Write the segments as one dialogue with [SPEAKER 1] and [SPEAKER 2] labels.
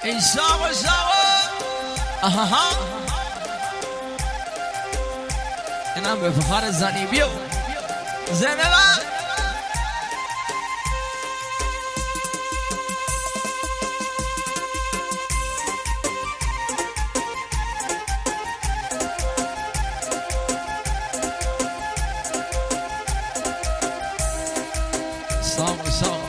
[SPEAKER 1] ساوا آها اینم به فخار زنی بیو زنبا ساوا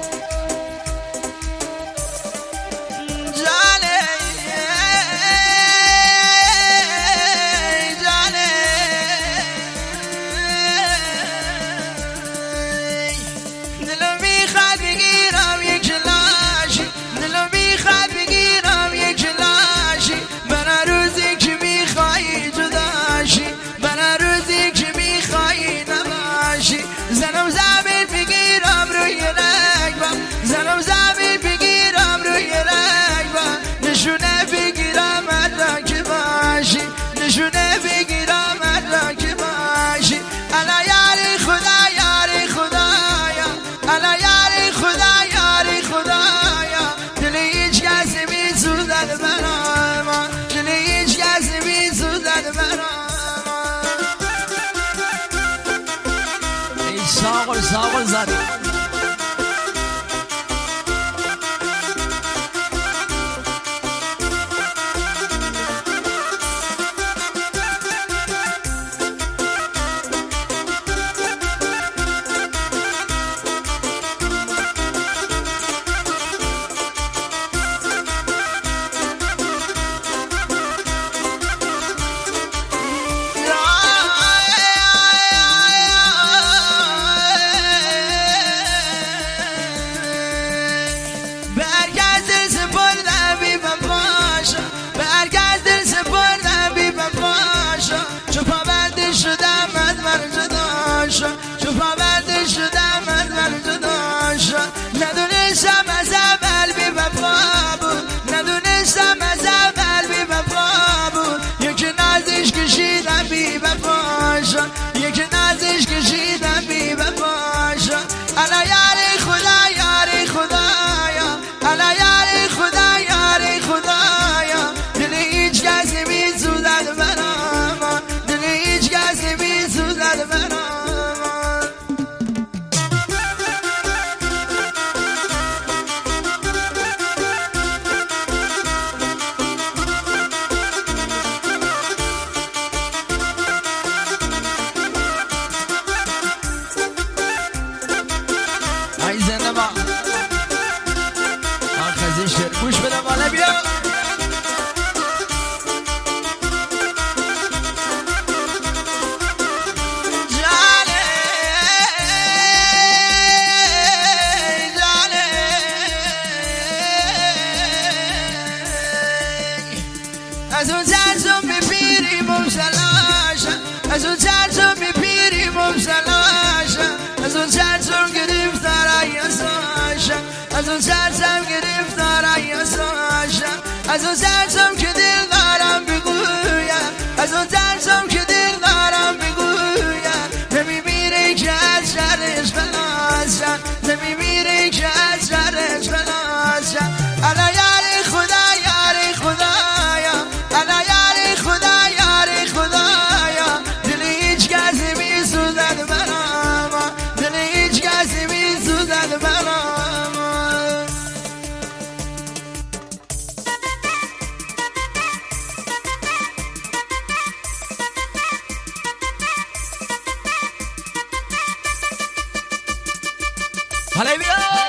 [SPEAKER 1] ساغل زدی چو پاورده شدم از من جدا شد ندونستم از اول بی وفا بود ندونستم از اول بی وفا بود یکی نازش کشیدم بی وفا شد یکی نازش کشیدم بی وفا شد الا یاری خدا یاری خدایا الا یاری خدا یاری خدایا دل هیچ کسی بی سوزد برام دل هیچ کسی بی سوزد برام گوش بده بالا بیا جانه جانه از اون ترسم میپیری مبتلاشم از اون ترسم میپیری مبتلاشم از اون ترسم گرفتار ایاساشم از اون ترسم گرفتار ایاساشم از اون ترسم که دل دارم بگویم از اون ترسم که دل دارم بگویم نمیمیره که از شرش خلاصم نمیمیره که از شرش خلاصم الا یاری خدا یاری خدایا الا یاری خدا یاری خدایا دل هیچ کسی میسوزد برام دل هیچ کسی میسوزد برام حالا بیا